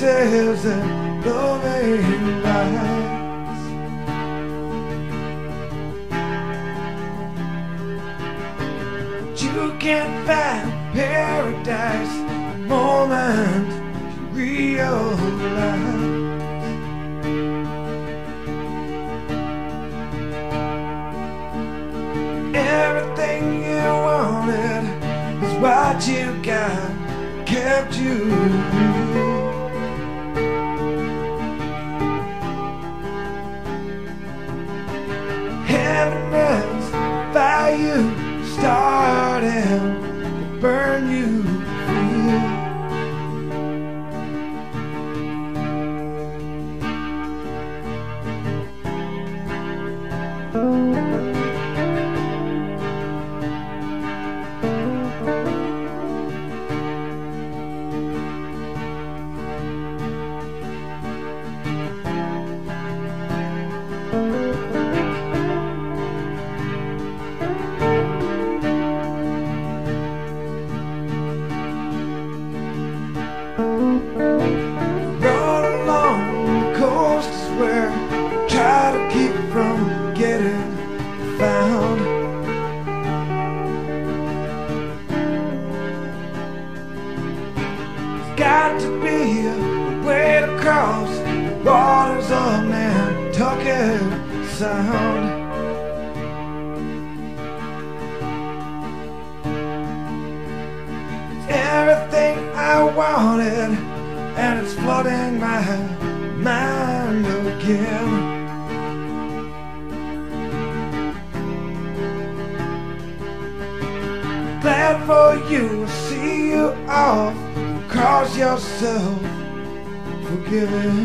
yourselves and loving lights. You can't find paradise the moment you realize everything you wanted is what you got, kept you real. Heaviness, fire starting to burn you feel. Run along the coast is where I try to keep from getting found. There's got to be a way to cross the waters of Nantucket Sound. Everything I wanted, and it's flooding my mind again. Glad for you, see you off, cause yourself forgiven.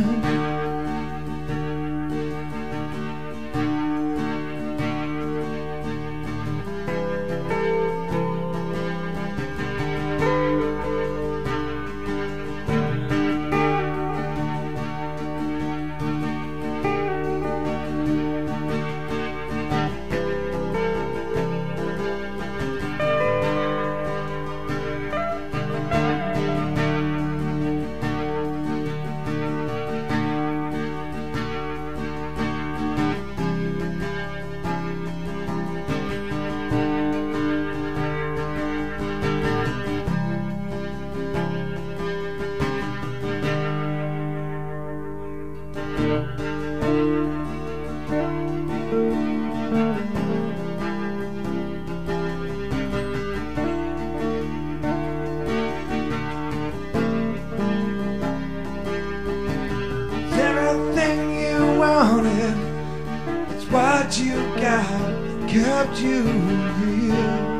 Everything you wanted, it's what you got, kept you real.